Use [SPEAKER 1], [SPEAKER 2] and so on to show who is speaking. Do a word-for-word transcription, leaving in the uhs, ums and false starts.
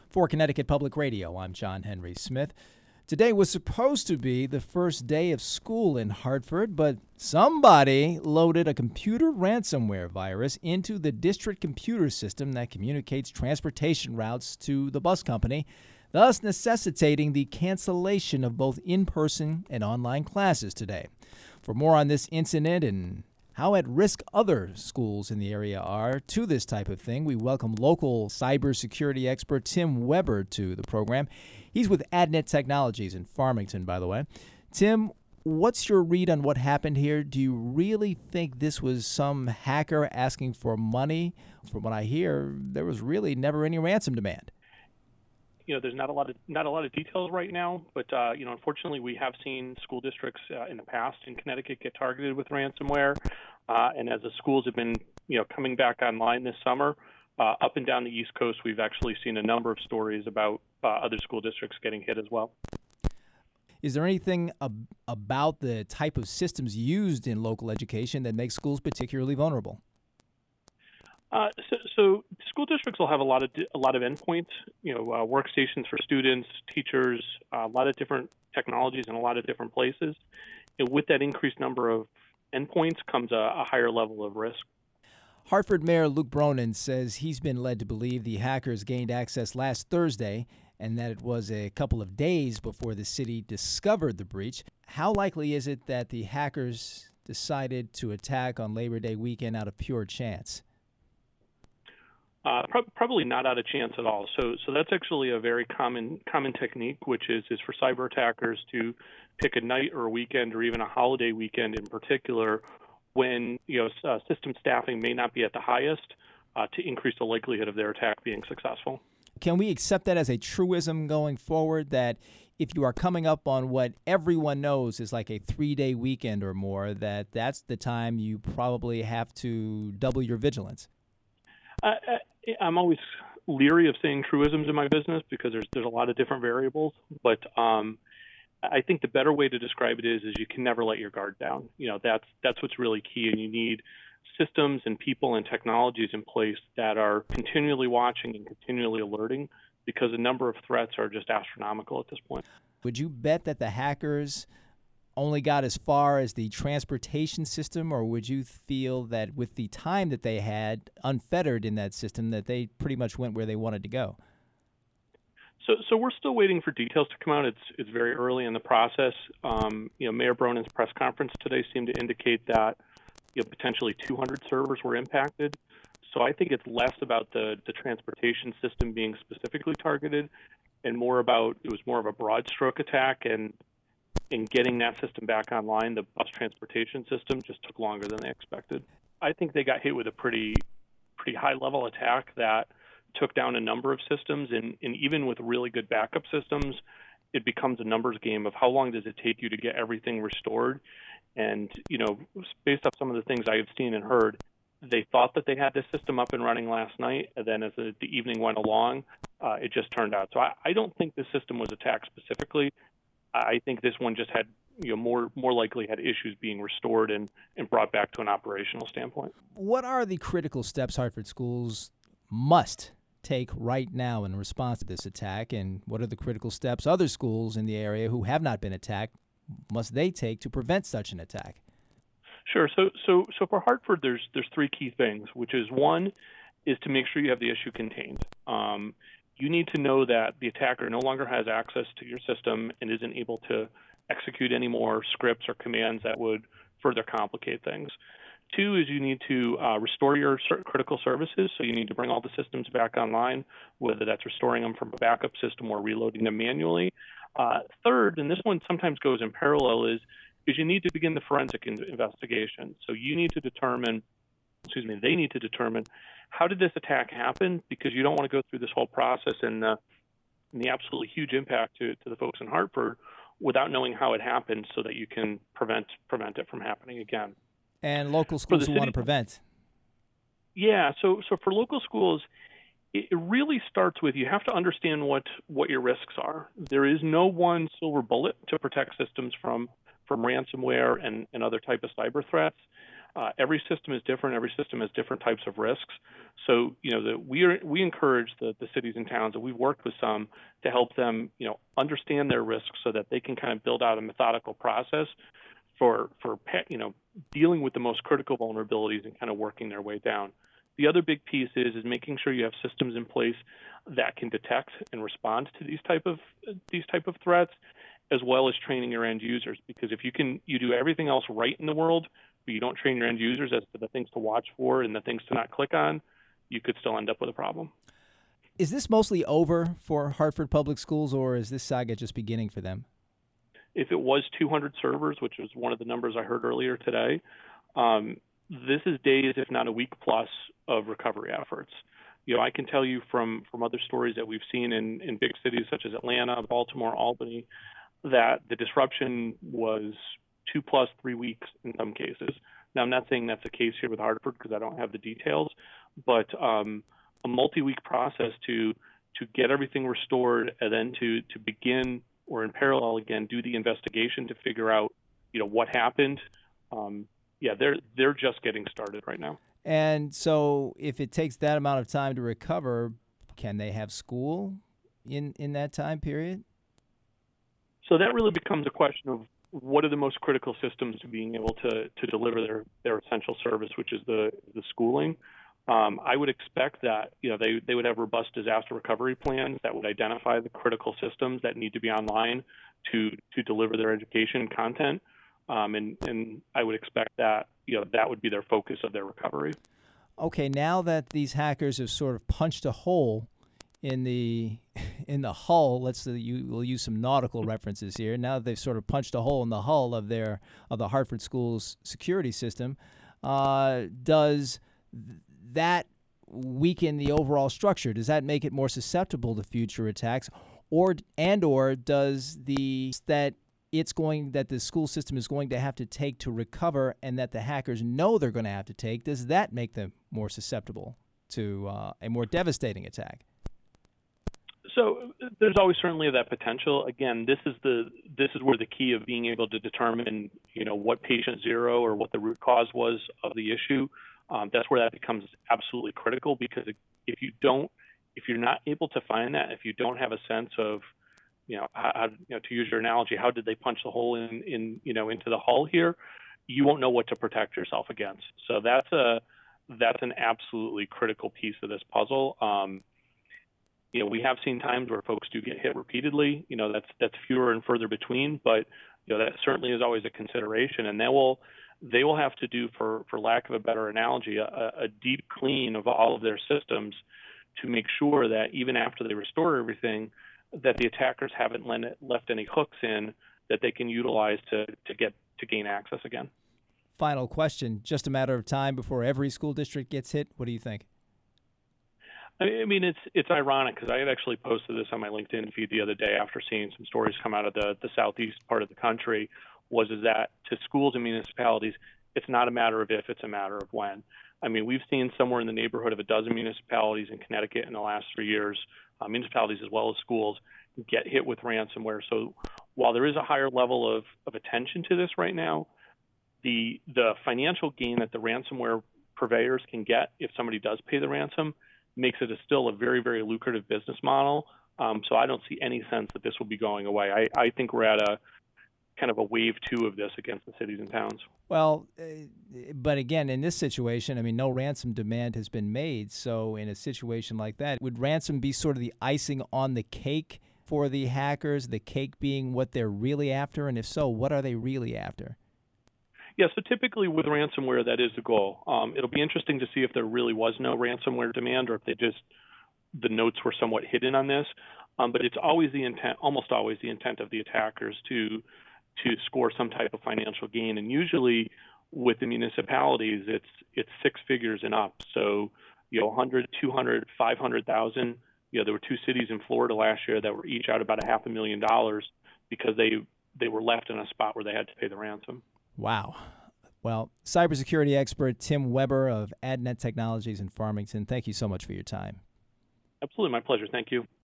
[SPEAKER 1] For Connecticut Public Radio, I'm John Henry Smith. Today was supposed to be the first day of school in Hartford, but somebody loaded a computer ransomware virus into the district computer system that communicates transportation routes to the bus company, thus necessitating the cancellation of both in-person and online classes today. For more on this incident and how at risk other schools in the area are to this type of thing, we welcome local cybersecurity expert Tim Weber to the program. He's with Adnet Technologies in Farmington, by the way. Tim, what's your read on what happened here? Do you really think this was some hacker asking for money? From what I hear, there was really never any ransom demand.
[SPEAKER 2] You know, there's not a lot of not a lot of details right now, but uh, you know, unfortunately, we have seen school districts uh, in the past in Connecticut get targeted with ransomware, uh, and as the schools have been, you know, coming back online this summer, uh, up and down the East Coast, we've actually seen a number of stories about uh, other school districts getting hit as well.
[SPEAKER 1] Is there anything ab- about the type of systems used in local education that makes schools particularly vulnerable?
[SPEAKER 2] Uh, so, so school districts will have a lot of a lot of endpoints, you know, uh, workstations for students, teachers, uh, a lot of different technologies in a lot of different places. And with that increased number of endpoints comes a, a higher level of risk.
[SPEAKER 1] Hartford Mayor Luke Bronin says he's been led to believe the hackers gained access last Thursday and that it was a couple of days before the city discovered the breach. How likely is it that the hackers decided to attack on Labor Day weekend out of pure chance?
[SPEAKER 2] Uh, pro- probably not out of chance at all. So, so that's actually a very common common technique, which is is for cyber attackers to pick a night or a weekend or even a holiday weekend in particular, when you know uh, system staffing may not be at the highest, uh, to increase the likelihood of their attack being successful.
[SPEAKER 1] Can we accept that as a truism going forward, that if you are coming up on what everyone knows is like a three-day weekend or more, that that's the time you probably have to double your vigilance?
[SPEAKER 2] Uh, I'm always leery of saying truisms in my business because there's there's a lot of different variables. But um, I think the better way to describe it is is you can never let your guard down. You know, that's that's what's really key, and you need systems and people and technologies in place that are continually watching and continually alerting, because the number of threats are just astronomical at this point.
[SPEAKER 1] Would you bet that the hackers only got as far as the transportation system, or would you feel that with the time that they had unfettered in that system, that they pretty much went where they wanted to go?
[SPEAKER 2] So, so we're still waiting for details to come out. It's it's very early in the process. Um, you know, Mayor Bronin's press conference today seemed to indicate that you know, potentially two hundred servers were impacted. So I think it's less about the the transportation system being specifically targeted, and more about it was more of a broad stroke attack, and in getting that system back online, the bus transportation system just took longer than they expected. I think they got hit with a pretty pretty high-level attack that took down a number of systems, and, and even with really good backup systems, it becomes a numbers game of how long does it take you to get everything restored. And, you know, based off some of the things I have seen and heard, they thought that they had this system up and running last night, and then as the, the evening went along, uh, it just turned out. So I, I don't think the system was attacked specifically. I think this one just had, you know, more more likely had issues being restored and, and brought back to an operational standpoint.
[SPEAKER 1] What are the critical steps Hartford schools must take right now in response to this attack, and what are the critical steps other schools in the area who have not been attacked must they take to prevent such an attack?
[SPEAKER 2] Sure. So so so for Hartford, there's there's three key things, which is one is to make sure you have the issue contained. Um, You need to know that the attacker no longer has access to your system and isn't able to execute any more scripts or commands that would further complicate things. Two is you need to uh, restore your critical services, so you need to bring all the systems back online, whether that's restoring them from a backup system or reloading them manually. Uh, third, and this one sometimes goes in parallel, is, is you need to begin the forensic in- investigation. So you need to determine, excuse me, they need to determine how did this attack happen, because you don't want to go through this whole process and, uh, and the absolutely huge impact to, to the folks in Hartford without knowing how it happened, so that you can prevent prevent it from happening again.
[SPEAKER 1] And local schools who
[SPEAKER 2] city,
[SPEAKER 1] want to prevent.
[SPEAKER 2] Yeah, so so for local schools, it, it really starts with you have to understand what, what your risks are. There is no one silver bullet to protect systems from, from ransomware and, and other type of cyber threats. Uh, every system is different. Every system has different types of risks. So, you know, the, we are, we encourage the, the cities and towns, and we've worked with some to help them, you know, understand their risks so that they can kind of build out a methodical process for, for you know, dealing with the most critical vulnerabilities and kind of working their way down. The other big piece is is making sure you have systems in place that can detect and respond to these type of these type of threats, as well as training your end users. Because if you can you do everything else right in the world, but you don't train your end users as to the things to watch for and the things to not click on, you could still end up with a problem.
[SPEAKER 1] Is this mostly over for Hartford Public Schools, or is this saga just beginning for them?
[SPEAKER 2] If it was two hundred servers, which was one of the numbers I heard earlier today, um, this is days, if not a week plus, of recovery efforts. You know, I can tell you from, from other stories that we've seen in, in big cities such as Atlanta, Baltimore, Albany, that the disruption was two plus three weeks in some cases. Now, I'm not saying that's the case here with Hartford because I don't have the details, but um, a multi-week process to to get everything restored and then to to begin or in parallel again do the investigation to figure out, you know, what happened. Um, yeah, they're they're just getting started right now.
[SPEAKER 1] And so if it takes that amount of time to recover, can they have school in, in that time period?
[SPEAKER 2] So that really becomes a question of what are the most critical systems to being able to, to deliver their, their essential service, which is the, the schooling. Um, I would expect that, you know, they, they would have robust disaster recovery plans that would identify the critical systems that need to be online to, to deliver their education content. Um, and, and I would expect that, you know, that would be their focus of their recovery.
[SPEAKER 1] Okay, now that these hackers have sort of punched a hole in the in the hull, let's uh, you, we'll use some nautical references here. Now that they've sort of punched a hole in the hull of their of the Hartford Schools security system, uh, does th- that weaken the overall structure? Does that make it more susceptible to future attacks, or and or does the that it's going that the school system is going to have to take to recover, and that the hackers know they're going to have to take, does that make them more susceptible to uh, a more devastating attack?
[SPEAKER 2] So there's always certainly that potential. Again, this is the this is where the key of being able to determine, you know, what patient zero or what the root cause was of the issue. Um, that's where that becomes absolutely critical, because if you don't, if you're not able to find that, if you don't have a sense of, you know, how, you know, to use your analogy, how did they punch the hole in, in, you know, into the hull here? You won't know what to protect yourself against. So that's a, that's an absolutely critical piece of this puzzle. Um, you know, we have seen times where folks do get hit repeatedly. You know, that's that's fewer and further between, but you know, that certainly is always a consideration. And they will, they will have to do, for for lack of a better analogy, a, a deep clean of all of their systems to make sure that even after they restore everything, that the attackers haven't left any hooks in that they can utilize to, to get to gain access again.
[SPEAKER 1] Final question, just a matter of time before every school district gets hit. What do you think?
[SPEAKER 2] I mean, it's it's ironic because I had actually posted this on my LinkedIn feed the other day after seeing some stories come out of the, the southeast part of the country, was is that to schools and municipalities, it's not a matter of if, it's a matter of when. I mean, we've seen somewhere in the neighborhood of a dozen municipalities in Connecticut in the last three years, uh, municipalities as well as schools, get hit with ransomware. So while there is a higher level of, of attention to this right now, the the financial gain that the ransomware purveyors can get if somebody does pay the ransom makes it a still a very, very lucrative business model. Um, so I don't see any sense that this will be going away. I, I think we're at a kind of a wave two of this against the cities and towns.
[SPEAKER 1] Well, uh, but again, in this situation, I mean, no ransom demand has been made. So in a situation like that, would ransom be sort of the icing on the cake for the hackers, the cake being what they're really after? And if so, what are they really after?
[SPEAKER 2] Yeah, so typically with ransomware, that is the goal. Um, it'll be interesting to see if there really was no ransomware demand or if they just, the notes were somewhat hidden on this. Um, but it's always the intent, almost always the intent of the attackers to to score some type of financial gain. And usually with the municipalities, it's it's six figures and up. So, you know, one hundred, two hundred, five hundred thousand. You know, there were two cities in Florida last year that were each out about a half a million dollars because they they were left in a spot where they had to pay the ransom.
[SPEAKER 1] Wow. Well, cybersecurity expert Tim Weber of AdNet Technologies in Farmington, thank you so much for your time.
[SPEAKER 2] Absolutely. My pleasure. Thank you.